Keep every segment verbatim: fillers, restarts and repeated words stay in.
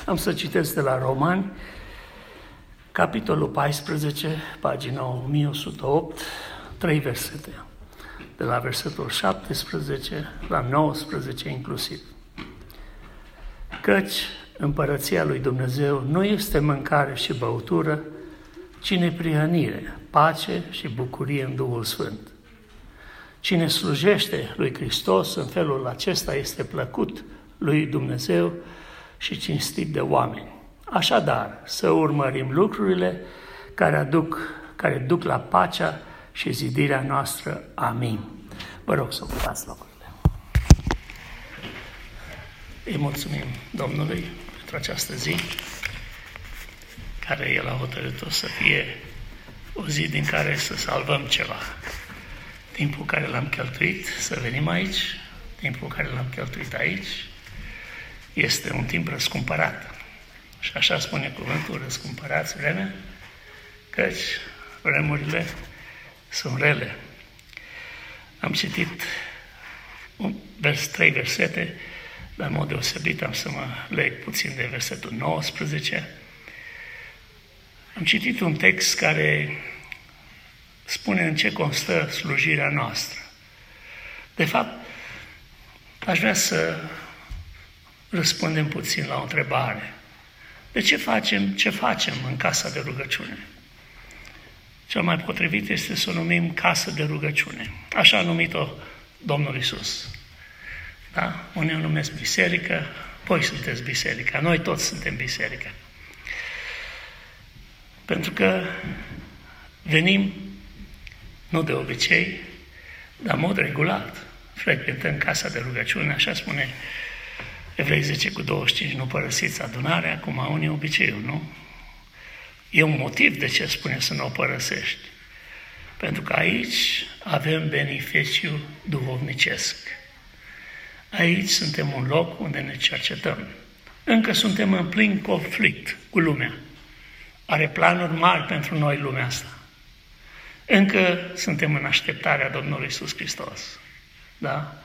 Am să citesc de la Romani, capitolul paisprezece, pagina o mie o sută opt, trei versete, de la versetul șaptesprezece la nouăsprezece inclusiv. Căci împărăția lui Dumnezeu nu este mâncare și băutură, ci neprihănire, pace și bucurie în Duhul Sfânt. Cine slujește lui Hristos în felul acesta este plăcut lui Dumnezeu și cinstit de oameni. Așadar, să urmărim lucrurile care, aduc, care duc la pacea și zidirea noastră. Amin. Vă rog să ocupați locurile. Îi mulțumim Domnului pentru această zi, care El a hotărât-o să fie o zi din care să salvăm ceva. Timpul care l-am cheltuit să venim aici, timpul care l-am cheltuit aici, este un timp răscumpărat. Și așa spune cuvântul, răscumpărați vremea, căci vremurile sunt rele. Am citit un vers, trei versete, dar în mod deosebit am să mă leg puțin de versetul nouăsprezece. Am citit un text care spune în ce constă slujirea noastră. De fapt, aș vrea să răspundem puțin la o întrebare. De ce facem ce facem în casa de rugăciune? Cel mai potrivit este să o numim casă de rugăciune. Așa a numit-o Domnul Iisus. Da? Unii o numesc biserică, voi sunteți biserica, noi toți suntem biserica. Pentru că venim, nu de obicei, dar în mod regulat, frecventăm casa de rugăciune, așa spune Evrei zece cu douăzeci și cinci, nu părăsiți adunarea, acum unii obiceiuri, nu? E un motiv de ce spune să nu o părăsești. Pentru că aici avem beneficiu duhovnicesc. Aici suntem un loc unde ne cercetăm. Încă suntem în plin conflict cu lumea. Are planuri mari pentru noi lumea asta. Încă suntem în așteptarea Domnului Iisus Hristos. Da?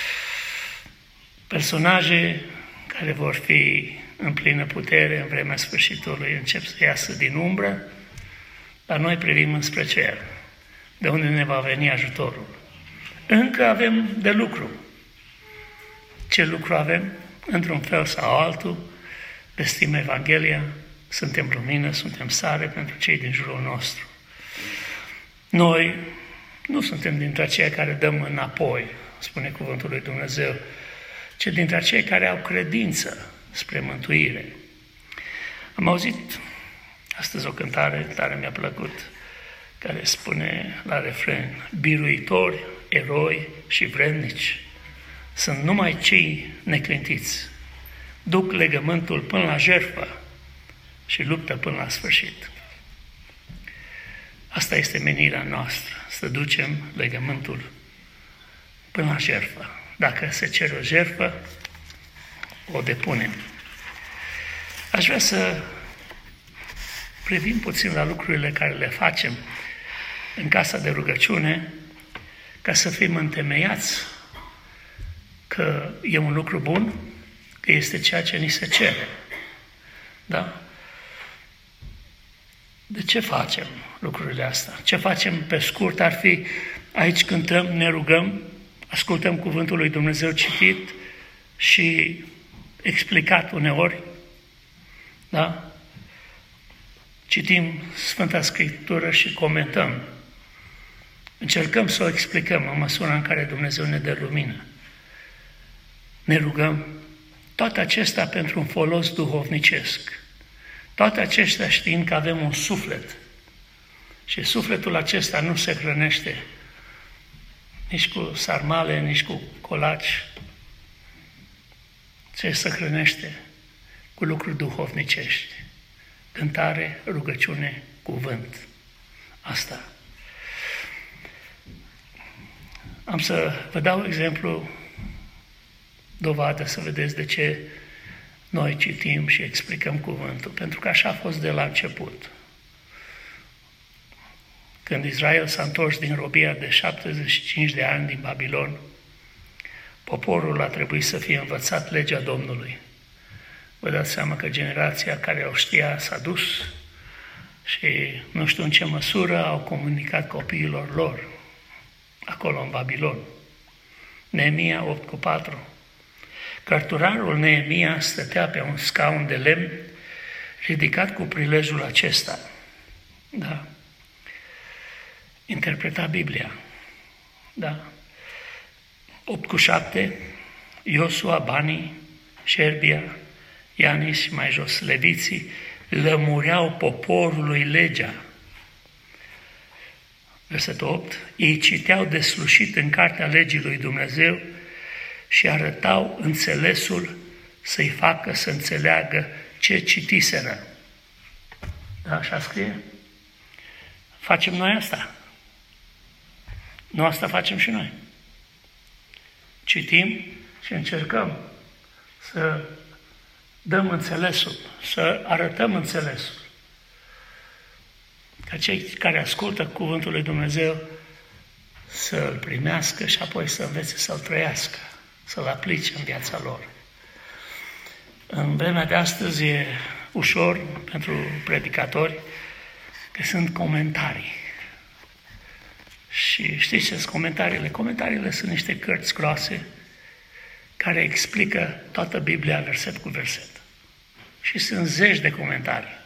Personaje care vor fi în plină putere în vremea sfârșitului încep să iasă din umbră, dar noi privim înspre cer, de unde ne va veni ajutorul. Încă avem de lucru. Ce lucru avem? Într-un fel sau altul, vestim Evanghelia, suntem lumină, suntem sare pentru cei din jurul nostru. Noi nu suntem dintre aceia care dăm înapoi, spune cuvântul lui Dumnezeu, ci dintre aceia care au credință spre mântuire. Am auzit astăzi o cântare care mi-a plăcut, care spune la refren: biruitori, eroi și vrednici sunt numai cei neclintiți, duc legământul până la jertfă și luptă până la sfârșit. Asta este menirea noastră, să ducem legământul până la jertfă. Dacă se cere o jertfă, o depunem. Aș vrea să privim puțin la lucrurile care le facem în casa de rugăciune, ca să fim întemeiați că e un lucru bun, că este ceea ce ni se cere. Da? De ce facem lucrurile astea? Ce facem pe scurt ar fi: aici cântăm, ne rugăm, ascultăm cuvântul lui Dumnezeu citit și explicat uneori, da? Citim Sfânta Scriptură și comentăm. Încercăm să o explicăm în măsura în care Dumnezeu ne dă lumină. Ne rugăm, toate acestea pentru un folos duhovnicesc. Toate acestea știind că avem un suflet. Și sufletul acesta nu se hrănește nici cu sarmale, nici cu colaci, ci se hrănește cu lucruri duhovnicești. Cântare, rugăciune, cuvânt. Asta. Am să vă dau exemplu, dovadă să vedeți de ce noi citim și explicăm cuvântul. Pentru că așa a fost de la început. Când Israel s-a întors din robia de șaptezeci și cinci de ani din Babilon, poporul a trebuit să fie învățat legea Domnului. vă dați seama că generația care o știa s-a dus și nu știu în ce măsură au comunicat copiilor lor acolo în Babilon. Neemia opt cu patru. Cărturarul Neemia stătea pe un scaun de lemn ridicat cu prilejul acesta. Da. Interpreta Biblia. Da. opt cu șapte. Iosua, Banii, Șerbia, Ianis și mai jos leviții lămureau poporului legea. Versetul opt. Ei citeau deslușit în cartea legii lui Dumnezeu și arătau înțelesul să-i facă să înțeleagă ce citiseră. Da, așa scrie? Facem noi asta. Nu asta facem și noi. Citim și încercăm să dăm înțelesul, să arătăm înțelesul. Ca cei care ascultă cuvântul lui Dumnezeu să-l primească și apoi să învețe să-l trăiască, să-l aplice în viața lor. În vremea de astăzi e ușor pentru predicatori că sunt comentarii. Și știți ce sunt comentariile? Comentariile sunt niște cărți groase care explică toată Biblia verset cu verset. Și sunt zeci de comentarii.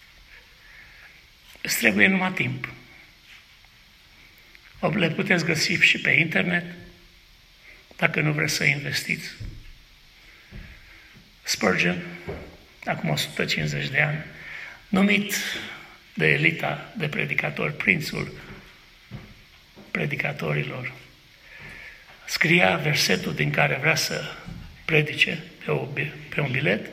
Îți trebuie numai timp. Le puteți găsi și pe internet, dacă nu vreți să investiți. Spurgeon, acum o sută cincizeci de ani, numit de elita de predicatori, prințul predicatorilor, scria versetul din care vrea să predice pe, o, pe un bilet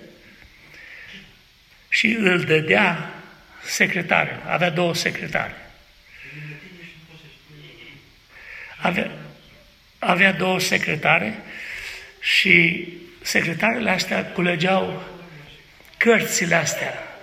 și îl dădea secretarul. Avea două secretare. Avea, avea două secretare și secretarele astea culegeau cărțile astea.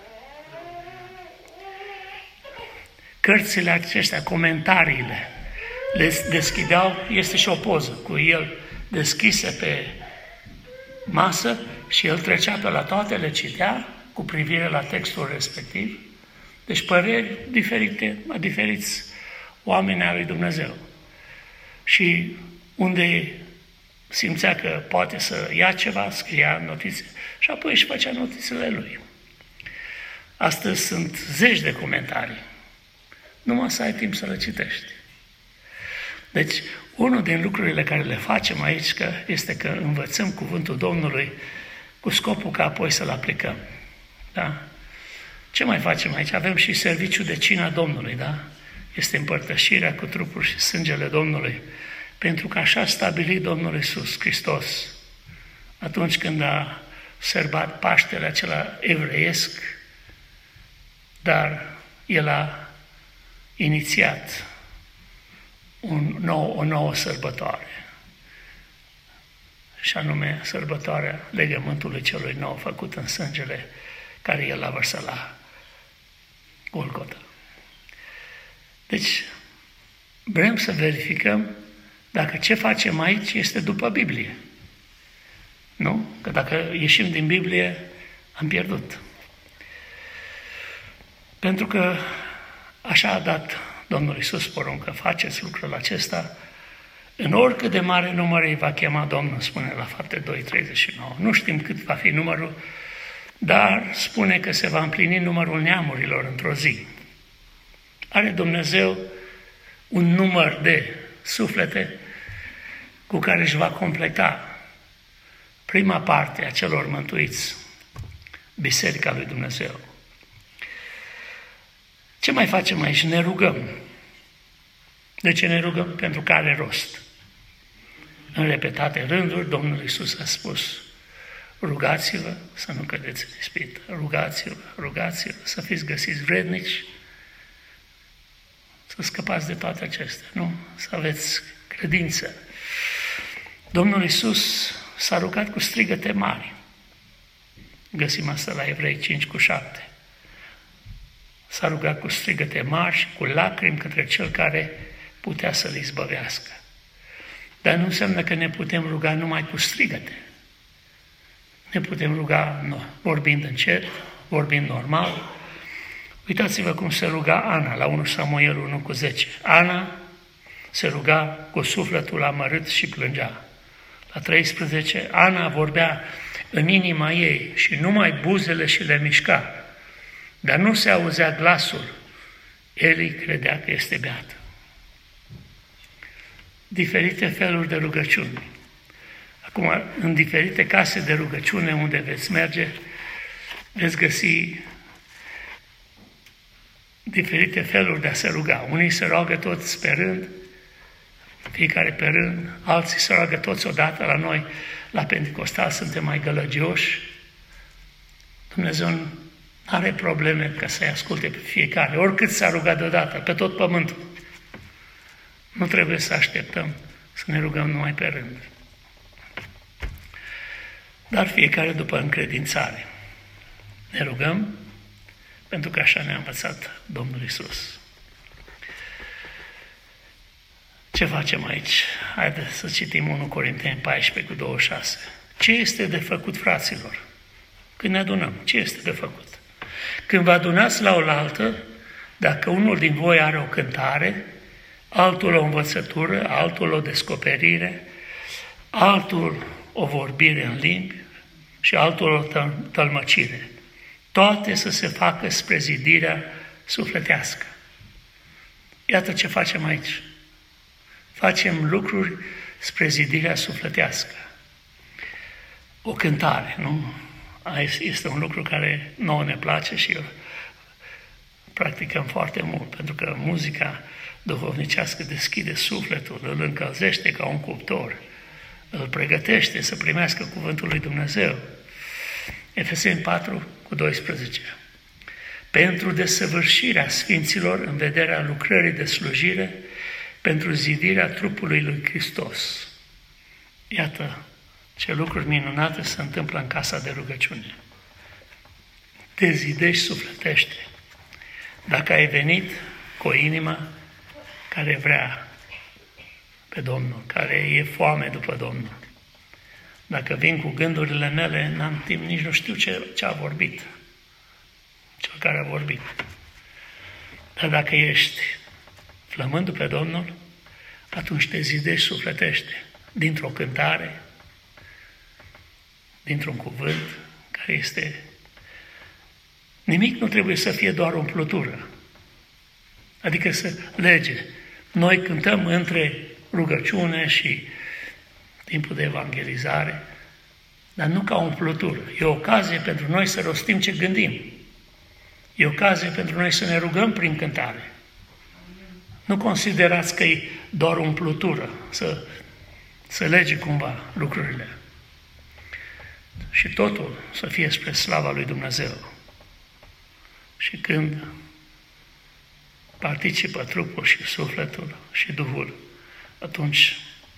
Cărțile acestea, comentariile, le deschideau, este și o poză cu el deschise pe masă și el trecea pe la toate, le citea cu privire la textul respectiv. Deci păreri diferite, diferiți oameni al lui Dumnezeu. Și unde simțea că poate să ia ceva, scria notițe și apoi își făcea notițele lui. Astăzi sunt zeci de comentarii. Numai să ai timp să le citești. Deci, unul din lucrurile care le facem aici că este că învățăm cuvântul Domnului cu scopul ca apoi să-l aplicăm. Da? Ce mai facem aici? Avem și serviciul de cina Domnului, da? Este împărtășirea cu trupul și sângele Domnului. Pentru că așa a stabilit Domnul Iisus Hristos atunci când a sărbat Paștele acela evreiesc, dar El a inițiat un nou, o nouă sărbătoare, și anume sărbătoarea legământului celui nou făcut în sângele care El a vărsat la Golgota. Deci, vrem să verificăm dacă ce facem aici este după Biblie. Nu? Că dacă ieșim din Biblie, am pierdut. Pentru că așa a dat Domnul Iisus poruncă, faceți lucrul acesta, în oricât de mare număr îi va chema Domnul, spune la Fapte doi, treizeci și nouă. Nu știm cât va fi numărul, dar spune că se va împlini numărul neamurilor într-o zi. Are Dumnezeu un număr de suflete cu care își va completa prima parte a celor mântuiți, Biserica lui Dumnezeu. Ce mai facem aici? Ne rugăm. De ce ne rugăm? Pentru că are rost. În repetate rânduri, Domnul Iisus a spus, rugați-vă să nu cădeți în ispită, rugați-vă, rugați-vă, să fiți găsiți vrednici, să scăpați de toate acestea, nu? Să aveți credință. Domnul Iisus s-a rugat cu strigăte mari. Găsim asta la Evrei cinci cu șapte. S-a rugat cu strigăte mari și cu lacrimi către Cel care putea să-L izbăvească. Dar nu înseamnă că ne putem ruga numai cu strigăte. ne putem ruga vorbind încet, vorbind normal. Uitați-vă cum se ruga Ana la unu Samuel unu cu zece. Ana se ruga cu sufletul amărât și plângea. La treisprezece, Ana vorbea în inima ei și numai buzele și le mișca, dar nu se auzea glasul. Eli credea că este beată. Diferite feluri de rugăciuni. Acum, în diferite case de rugăciune unde veți merge, veți găsi diferite feluri de a se ruga. Unii se roagă toți pe rând, fiecare pe rând, alții se roagă toți odată. La noi, la Pentecostal, suntem mai gălăgioși. Dumnezeu nu are probleme ca să-i asculte pe fiecare, oricât s-a rugat deodată, pe tot pământul. Nu trebuie să așteptăm să ne rugăm numai pe rând. Dar fiecare după încredințare. Ne rugăm pentru că așa ne-a învățat Domnul Iisus. Ce facem aici? Haideți să citim unu Corinteni paisprezece cu douăzeci și șase. Ce este de făcut, fraților? Când ne adunăm, ce este de făcut? Când vă adunați la oaltă, dacă unul din voi are o cântare, altul o învățătură, altul o descoperire, altul o vorbire în limbi și altul o tălmăcire, toate să se facă spre zidirea sufletească. Iată ce facem aici. Facem lucruri spre zidirea sufletească. O cântare, nu? Este un lucru care nouă ne place și practicăm foarte mult, pentru că muzica duhovnicească deschide sufletul, îl încălzește ca un cuptor, îl pregătește să primească cuvântul lui Dumnezeu. Efeseni patru cu doisprezece. Pentru desăvârșirea sfinților în vederea lucrării de slujire, pentru zidirea trupului lui Hristos. Iată ce lucruri minunate se întâmplă în casa de rugăciune. Te zidești, sufletește. Dacă ai venit cu o inimă care vrea pe Domnul, care e foame după Domnul. Dacă vin cu gândurile mele, n-am timp, nici nu știu ce, ce a vorbit. Cel care a vorbit. Dar dacă ești flămându pe Domnul, atunci te zidești, sufletește. Dintr-o cântare, dintr-un cuvânt care este... Nimic nu trebuie să fie doar umplutură. Adică să lege. Noi cântăm între rugăciune și timpul de evangelizare, dar nu ca umplutură. E o ocazie pentru noi să rostim ce gândim. E o ocazie pentru noi să ne rugăm prin cântare. Nu considerați că e doar umplutură, să, să lege cumva lucrurile. Și totul să fie spre slava lui Dumnezeu. Și când participă trupul și sufletul și Duhul, atunci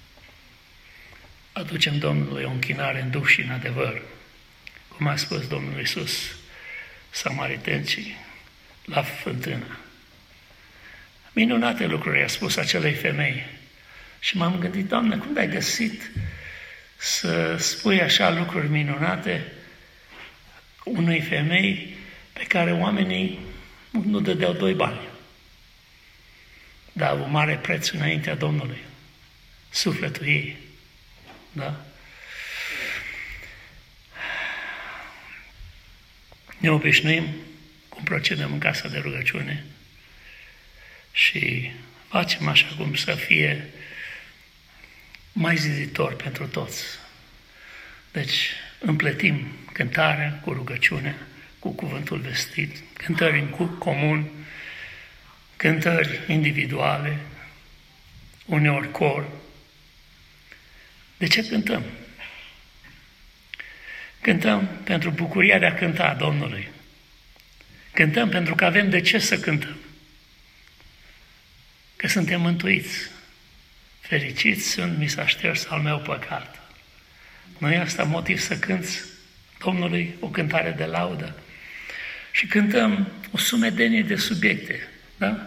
aducem Domnului o închinare în Duh și în adevăr. Cum a spus Domnul Iisus samaritencii la fântână. Minunate lucruri a spus acelei femei. Și m-am gândit, Doamne, cum ai găsit să spui așa lucruri minunate unei femei pe care oamenii nu dădeau doi bani. Dar au mare preț înaintea Domnului. Sufletul ei. Da? Ne obișnuim cum procedăm în casa de rugăciune și facem așa cum să fie mai ziditor pentru toți. Deci împletim cântarea cu rugăciunea, cu cuvântul vestit, cântări în comun, cântări individuale, uneori cor. De ce cântăm? Cântăm pentru bucuria de a cânta Domnului. Cântăm pentru că avem de ce să cântăm. Că suntem mântuiți. Fericiți sunt, mi s-a șters al meu păcat. Nu e asta motiv să cânți Domnului o cântare de laudă? Și cântăm o sumedenie de subiecte, da?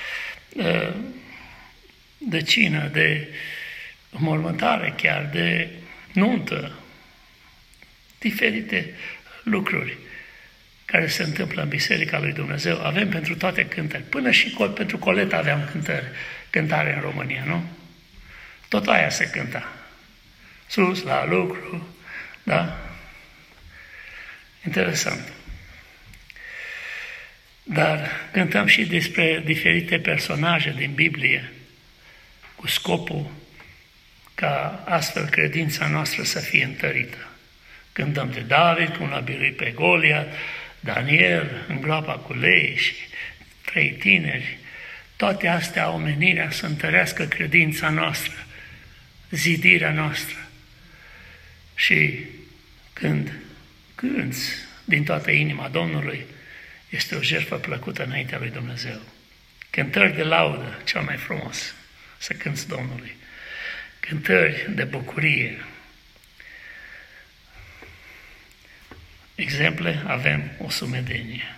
De cină, de mormântare chiar, de nuntă, diferite lucruri care se întâmplă în Biserica lui Dumnezeu. Avem pentru toate cântări. Până și pentru coleta aveam cântări, cântare în România, nu? Tot aia se cânta. Sus, la lucru, da? Interesant. Dar cântăm și despre diferite personaje din Biblie, cu scopul ca astfel credința noastră să fie întărită. Cântăm de David, cum l-a biruit pe Goliat, Daniel, în groapa cu lei și trei tineri. Toate astea au menirea să întărească credința noastră, zidirea noastră. Și când cânți din toată inima Domnului, este o jertfă plăcută înaintea lui Dumnezeu. Cântări de laudă, cel mai frumos, să cânți Domnului. Cântări de bucurie. Exemple avem o sumedenie.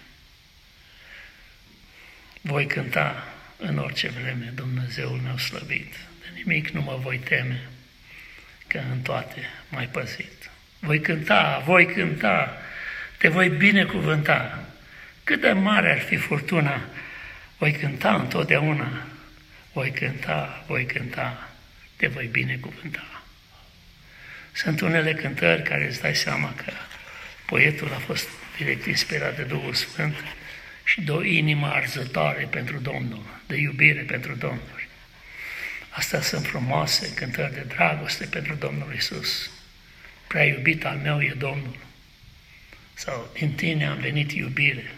Voi cânta în orice vreme, Dumnezeul meu slăvit. De nimic nu mă voi teme, că în toate m-ai păzit. Voi cânta, voi cânta, te voi binecuvânta. Cât de mare ar fi furtuna, voi cânta întotdeauna. Voi cânta, voi cânta, te voi binecuvânta. Sunt unele cântări care îți dai seama că poetul a fost direct inspirat de Duhul Sfânt și de o inimă arzătoare pentru Domnul, de iubire pentru Domnul. Astea sunt frumoase cântări de dragoste pentru Domnul Iisus. Prea iubit al meu e Domnul. Sau din tine am venit iubire.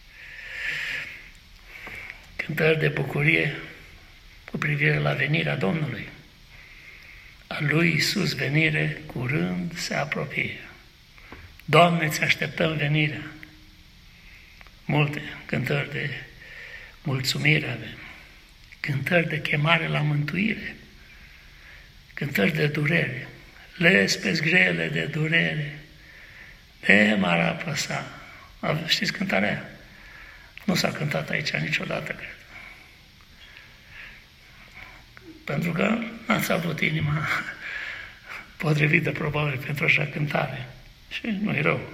Cântări de bucurie cu privire la venirea Domnului. A lui Iisus venire curând se apropie. Doamne, ți așteptăm venirea. Multe cântări de mulțumire avem. Cântări de chemare la mântuire. Cântări de durere. Lespezi grele de durere, de m-ar apăsa. Știți cântarea aia? Nu s-a cântat aici niciodată, cred. Pentru că n-ați avut inima potrivită, probabil, pentru așa cântare. Și nu-i rău.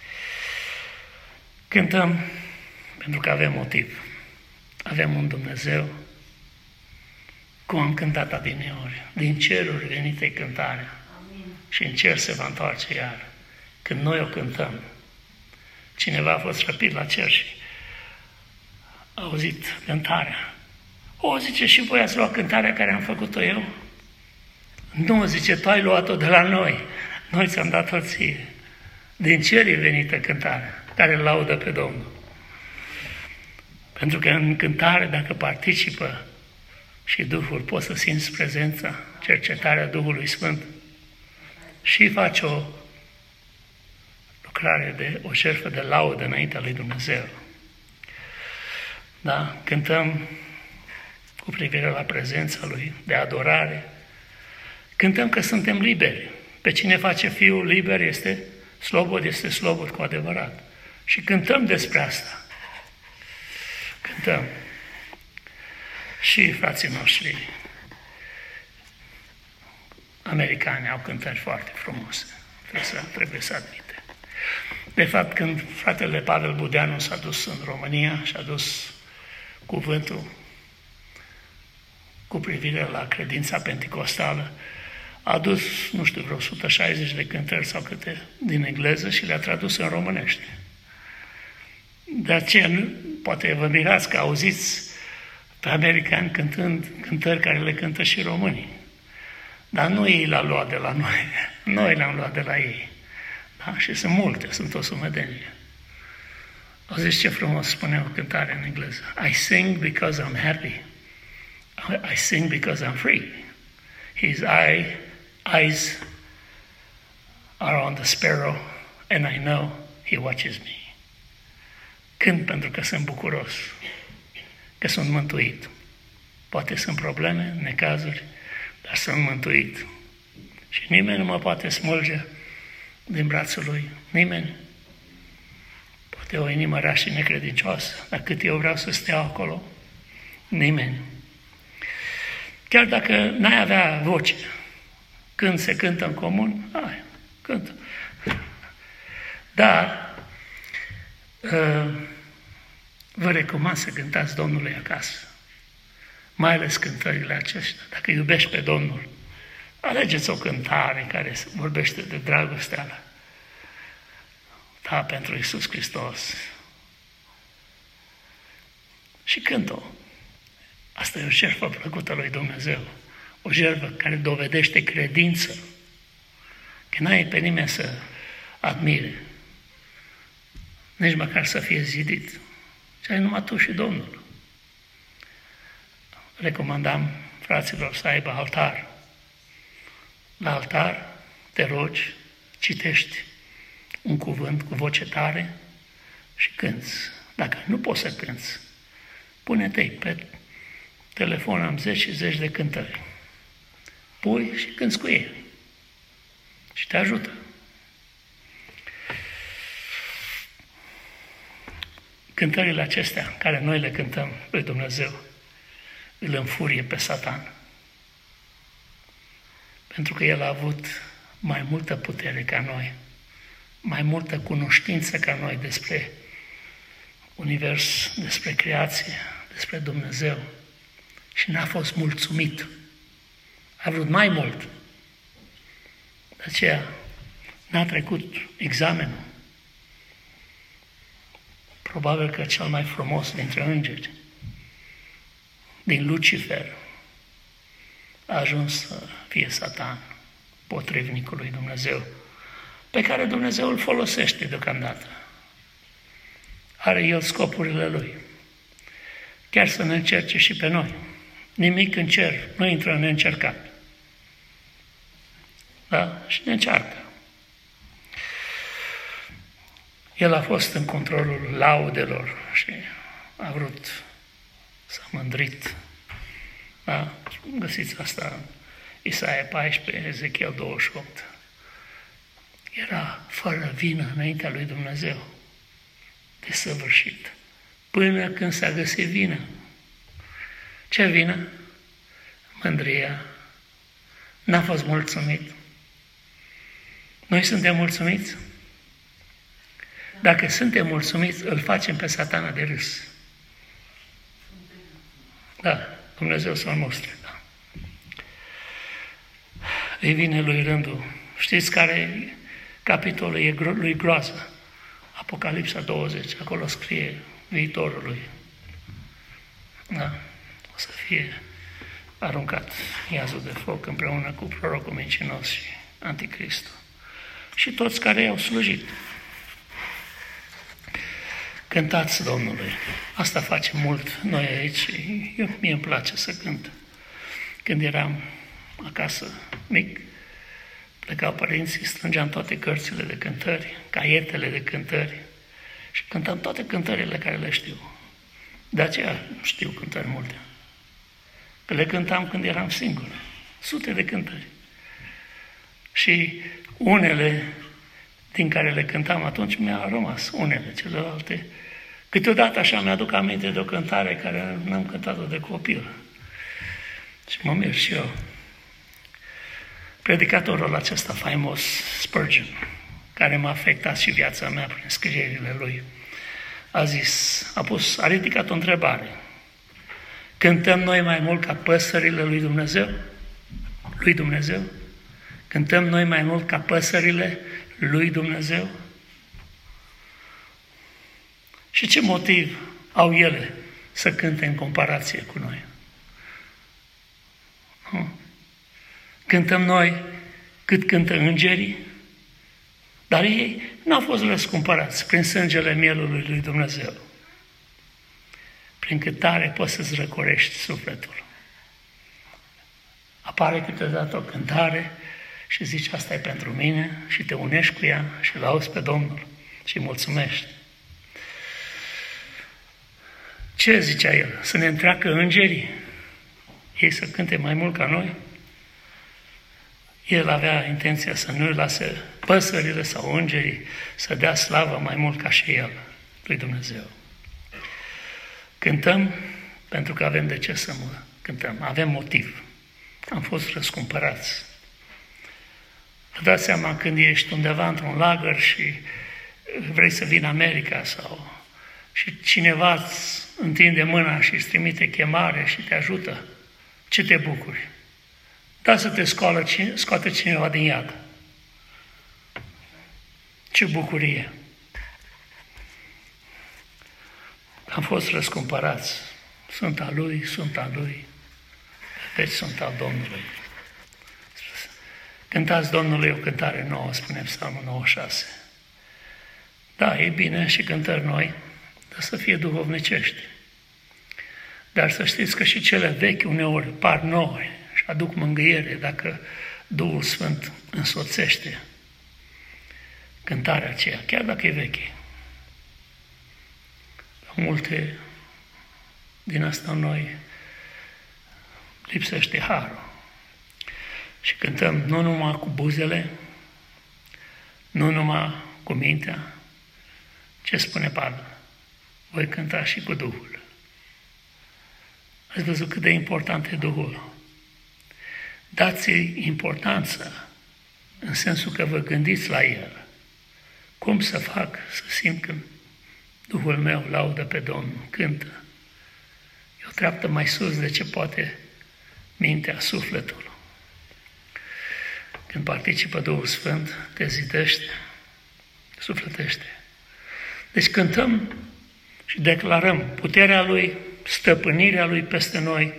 Cântăm pentru că avem motiv. Avem un Dumnezeu, cum am cântat adineori, din ceruri venite cântarea. Amin. Și în cer se va întoarce iar. Când noi o cântăm, cineva a fost răpit la cer și a auzit cântarea. O, zice, și voi ați luat cântarea care am făcut-o eu? Nu, zice, tu ai luat-o de la noi. Noi ți-am dat-o ție. Din cer e venită cântarea, care laudă pe Domnul. Pentru că în cântare, dacă participă și Duhul, poți să simți prezența, cercetarea Duhului Sfânt și faci o lucrare de o jertfă de laudă înaintea lui Dumnezeu. Da? Cântăm cu privire la prezența Lui, de adorare. Cântăm că suntem liberi. Pe cine face Fiul liber este slobod, este slobod cu adevărat. Și cântăm despre asta. Cântăm. Și frații noștri americani au cântări foarte frumoase. Trebuie să, trebuie să admite. De fapt, când fratele Pavel Budeanu s-a dus în România și a dus cuvântul cu privire la credința penticostală, a adus, nu știu, vreo o sută șaizeci de cântări sau câte din engleză și le-a tradus în românește. De aceea, nu, poate vă mirați că auziți pe americani cântând cântări care le cântă și românii. Dar nu ei l-au luat de la noi, noi le-am luat de la ei. Da? Și sunt multe, sunt o sumedenie. Auziți ce frumos spunea o cântare în engleză? I sing because I'm happy. I sing because I'm free. His eye, eyes are on the sparrow and I know he watches me. Cânt pentru că sunt bucuros, că sunt mântuit. Poate sunt probleme, necazuri, dar sunt mântuit. Și nimeni nu mă poate smulge din brațul lui. Nimeni. Poate o inimă rea și necredincioasă, dar cât eu vreau să stau acolo, nimeni. Chiar dacă n-ai avea voce, când se cântă în comun, hai, cântă. Dar vă recomand să cântați Domnului acasă. Mai ales cântările acestea. Dacă iubești pe Domnul, alegeți o cântare care vorbește de dragostea ta pentru Iisus Hristos. Și cânt-o. Asta e o jertfă plăcută lui Dumnezeu. O jertfă care dovedește credință. Că n-ai pe nimeni să admire. Nici măcar să fie zidit. ci ai numai tu și Domnul. Recomandam fraților să aibă altar. La altar te rogi, citești un cuvânt cu voce tare și cânți. Dacă nu poți să cânți, pune-te pe telefon, am zeci și zeci de cântări. Pui și cânți cu ei. Și te ajută. Cântările acestea, care noi le cântăm lui Dumnezeu, îl înfurie pe Satan. Pentru că el a avut mai multă putere ca noi, mai multă cunoștință ca noi despre univers, despre creație, despre Dumnezeu. Și n-a fost mulțumit. A vrut mai mult. De aceea n-a trecut examenul. Probabil că cel mai frumos dintre îngeri, din Lucifer, a ajuns să fie Satan, potrivnicul lui Dumnezeu, pe care Dumnezeu îl folosește deocamdată. Are el scopurile lui. Chiar să ne încerce și pe noi. Nimic în cer nu intră neîncercat. Da? Și ne încearcă. El a fost în controlul laudelor și a vrut să mândrit. Da? Găsiți asta în Isaia paisprezece, Ezechiel douăzeci și opt. Era fără vină înaintea lui Dumnezeu, desăvârșit, până când s-a găsit vină. Ce vină? Mândria. N-a fost mulțumit. Noi suntem mulțumiți? Dacă suntem mulțumiți, îl facem pe Satana de râs. Da, Dumnezeu să-l mustre. Da. Îi vine lui rândul. Știți care capitolul e lui groază? Apocalipsa douăzeci, acolo scrie viitorul lui. Da, o să fie aruncat iazul de foc împreună cu prorocul mincinos și anticristul. Și toți care i-au slujit. Cântați Domnului. Asta facem mult noi aici. Eu, mie îmi place să cânt. Când eram acasă mic, plecau părinții, strângeam toate cărțile de cântări, caietele de cântări și cântam toate cântările care le știu. De aceea știu cântări multe. Că le cântam când eram singur. Sute de cântări. Și unele din care le cântam atunci mi-a rămas, unele, celelalte. Câteodată așa mi-aduc aminte de o cântare care n-am cântat-o de copil. Și mă mir și eu. Predicatorul acesta faimos, Spurgeon, care m-a afectat și viața mea prin scrierile lui, a zis, a pus, a ridicat o întrebare. Cântăm noi mai mult ca păsările lui Dumnezeu? Lui Dumnezeu? Cântăm noi mai mult ca păsările lui Dumnezeu? Și ce motiv au ele să cânte în comparație cu noi? Nu? Cântăm noi cât cântă îngerii, dar ei n-au fost răscumpărați prin sângele mielului lui Dumnezeu. Prin cântare poți să-ți răcorești sufletul. Apare câteodată o cântare și zici, asta e pentru mine, și te unești cu ea și lauzi pe Domnul și îi mulțumești. Ce zicea el? Să ne întreacă îngerii? Ei să cânte mai mult ca noi? El avea intenția să nu lase păsările sau îngerii să dea slavă mai mult ca și el, lui Dumnezeu. Cântăm pentru că avem de ce să mă cântăm. Avem motiv. Am fost răscumpărați. Vă dați seama când ești undeva într-un lagăr și vrei să vii în America sau și cineva îți întinde mâna și îți trimite chemare și te ajută, ce te bucuri? Da, să te scoală, scoate cineva din iad. Ce bucurie! Am fost răscumpărați. Sunt al Lui, sunt al Lui. Deci sunt al Domnului. Cântați Domnului o cântare nouă, spune Psalmul nouăzeci și șase. Da, e bine și cântări noi, dar să fie duhovnicești. Dar să știți că și cele vechi uneori par noi și aduc mângâiere dacă Duhul Sfânt însoțește cântarea aceea, chiar dacă e veche. La multe din asta noi lipsește harul. Și cântăm nu numai cu buzele, nu numai cu mintea. Ce spune Pavel? Voi cânta și cu Duhul. Ați văzut cât de important e Duhul. Dați-i importanță în sensul că vă gândiți la El. Cum să fac să simt că Duhul meu laudă pe Domnul, cântă. E o treaptă mai sus de ce poate mintea, sufletul. Când participă Duhul Sfânt, te zidește, sufletește. Deci cântăm și declarăm puterea Lui, stăpânirea Lui peste noi,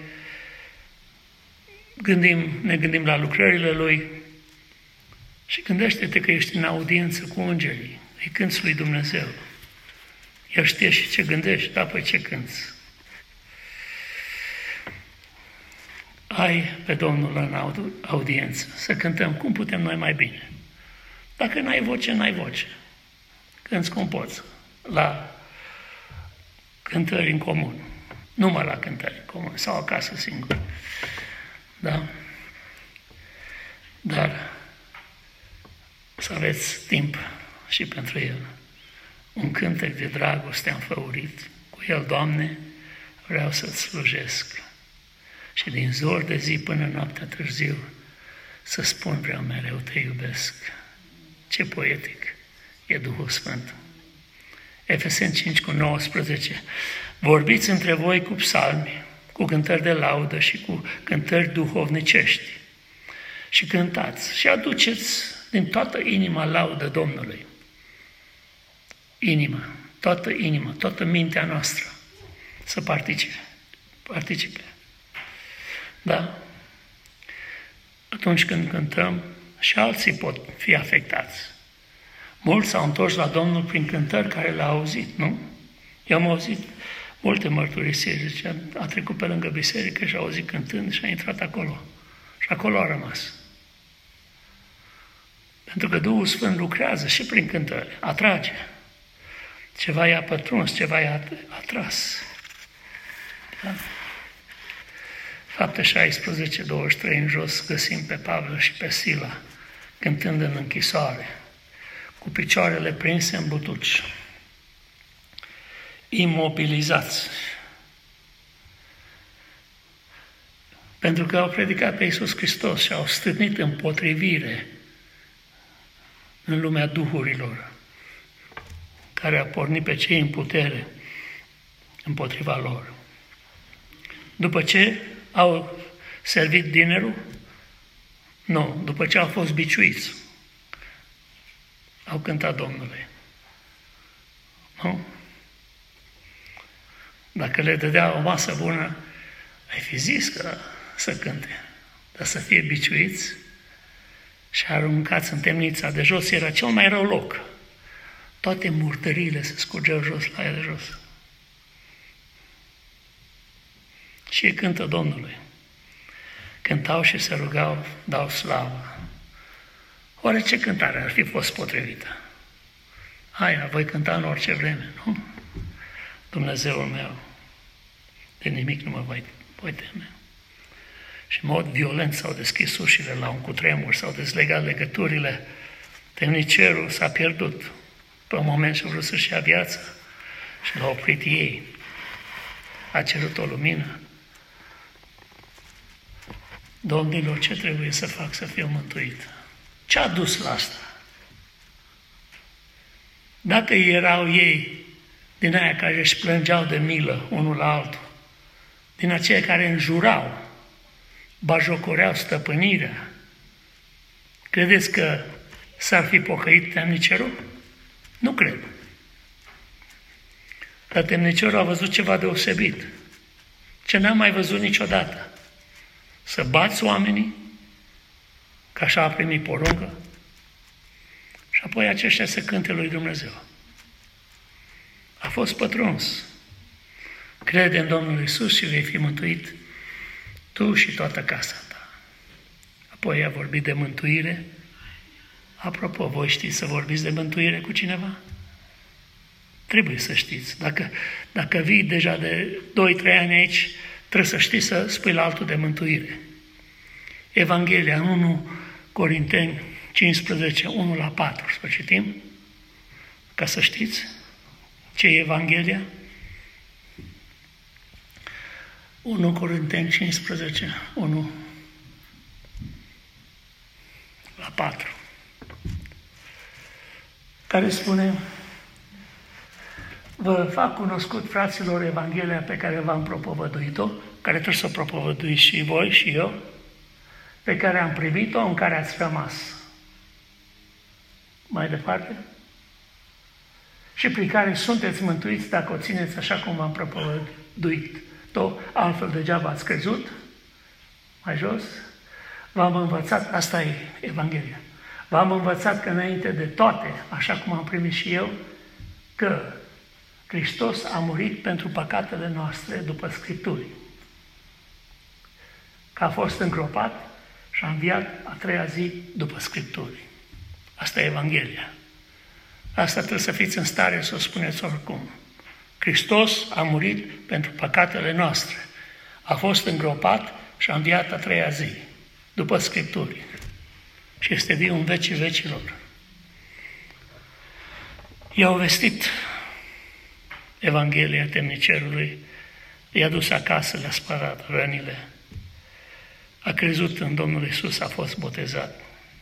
gândim, ne gândim la lucrările Lui și gândește-te că ești în audiență cu îngerii, îi cânți lui Dumnezeu. El știe și ce gândești, da, păi ce cânți. Ai pe Domnul în audiență, să cântăm cum putem noi mai bine. Dacă n-ai voce, n-ai voce. Cânți cum poți, la cântări în comun, numai la cântări în comun, sau acasă singur. Da? Dar să aveți timp și pentru El. Un cântec de dragoste am făurit, cu El, Doamne, vreau să-ți slujesc. Și din zor de zi până noaptea târziu, să spun vreau mereu, te iubesc. Ce poetic e Duhul Sfânt. Efeseni cinci cu nouăsprezece. Vorbiți între voi cu psalmi, cu cântări de laudă și cu cântări duhovnicești. Și cântați și aduceți din toată inima laudă Domnului. Inima, toată inima, toată mintea noastră să participe. participe. Da? Atunci când cântăm, și alții pot fi afectați. Mulți s-au întors la Domnul prin cântări care le-au auzit, nu? Eu am auzit multe mărturisiri, zice, a trecut pe lângă biserică și a auzit cântând și a intrat acolo. Și acolo a rămas. Pentru că Duhul Sfânt lucrează și prin cântări, atrage. Ceva i-a pătruns, ceva i-a atras. Da? Fapte șaisprezece, douăzeci și trei în jos găsim pe Pavel și pe Sila cântând în închisoare, cu picioarele prinse în butuci, imobilizați. Pentru că au predicat pe Iisus Hristos și au stârnit împotrivire în lumea duhurilor, care a pornit pe cei în putere împotriva lor. După ce au servit dinerul? Nu, după ce au fost biciuiți, au cântat Domnului. Nu? Dacă le dădea o masă bună, ai fi zis că să cânte, dar să fie biciuiți și aruncați în temnița de jos era cel mai rău loc. Toate murdăriile se scurgeau jos la ea de jos. Și ei cântă Domnului. Cântau și se rugau, dau slavă. Oare ce cântare ar fi fost potrivită? Aia, voi cânta în orice vreme, nu? Dumnezeul meu, de nimic nu mă voi, voi teme. Și în mod violent s-au deschis ușile la un cutremur, s-au dezlegat legăturile, temnicerul s-a pierdut. Pe un moment și-a vrut să-și ia viața și l-a oprit ei. A cerut o lumină. Domnilor, ce trebuie să fac să fiu mântuit? Ce a dus la asta? Dacă erau ei din aia care își plângeau de milă unul la altul, din aceia care înjurau, bajocoreau stăpânirea, credeți că s-ar fi pocăit temnicerul? Nu cred. Dar temnicerul a văzut ceva deosebit, ce n-am mai văzut niciodată. Să bați oamenii, că așa a primit poruncă, și apoi aceștia să cânte lui Dumnezeu. A fost pătruns. Crede în Domnul Iisus și vei fi mântuit tu și toată casa ta. Apoi a vorbit de mântuire. Apropo, voi știți să vorbiți de mântuire cu cineva? Trebuie să știți. Dacă, dacă vii deja de doi trei ani aici, trebuie să știi să spui la altul de mântuire. Evanghelia unu Corinteni cincisprezece, unu la patru, să citim, ca să știți ce e Evanghelia. unu Corinteni cincisprezece, unu la patru, care spune: vă fac cunoscut, fraților, Evanghelia pe care v-am propovăduit-o, care trebuie să o propovăduiți și voi și eu, pe care am primit-o, în care ați rămas. Mai departe. Și prin care sunteți mântuiți dacă o țineți așa cum v-am propovăduit-o, altfel degeaba ați crezut. Mai jos. V-am învățat, asta e Evanghelia, v-am învățat că înainte de toate, așa cum am primit și eu, că Hristos a murit pentru păcatele noastre după Scripturi, că a fost îngropat și a înviat a treia zi după Scripturi. Asta e Evanghelia. Asta trebuie să fiți în stare să o spuneți oricum. Hristos a murit pentru păcatele noastre, a fost îngropat și a înviat a treia zi după Scripturi și este viu în vecii vecilor. I-au vestit Evanghelia temnicerului, i-a dus acasă, le-a spălat rănile, a crezut în Domnul Iisus, a fost botezat.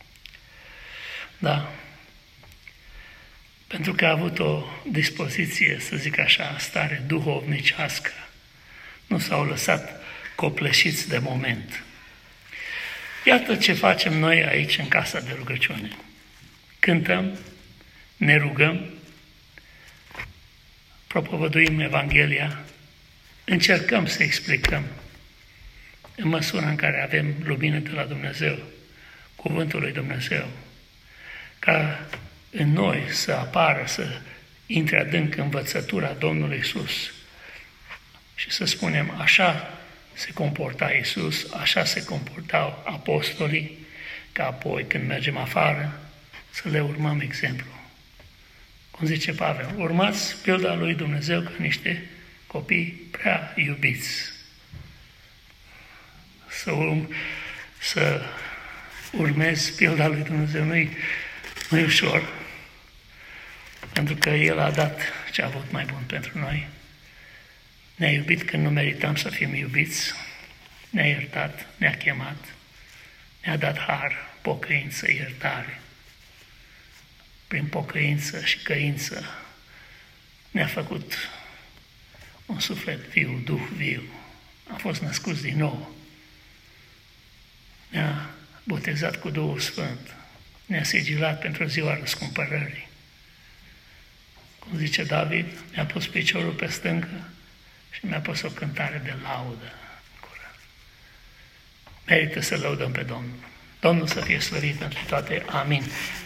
Da, pentru că a avut o dispoziție, să zic așa, stare duhovnicească, nu s-au lăsat copleșiți de moment. Iată ce facem noi aici în casa de rugăciune. Cântăm, ne rugăm, propovăduim Evanghelia, încercăm să explicăm în măsura în care avem lumină de la Dumnezeu, cuvântul lui Dumnezeu, ca în noi să apară, să intre adânc învățătura Domnului Iisus și să spunem: așa se comporta Iisus, așa se comportau apostolii, ca apoi când mergem afară să le urmăm exemplu. Cum zice Pavel, urmați pilda lui Dumnezeu ca niște copii prea iubiți. Să, urm, să urmezi pilda lui Dumnezeu nu-i, nu-i ușor, pentru că El a dat ce a avut mai bun pentru noi. Ne-a iubit când nu meritam să fim iubiți, ne-a iertat, ne-a chemat, ne-a dat har, pocăință, iertare. Prin pocăință și căință ne-a făcut un suflet viu, duh viu. Am fost născuți din nou. Ne-a botezat cu Duhul Sfânt. Ne-a sigilat pentru ziua răscumpărării. Cum zice David, mi-a pus piciorul pe stâncă și mi-a pus o cântare de laudă. Merită să lăudăm pe Domnul. Domnul să fie slăvit pentru toate. Amin.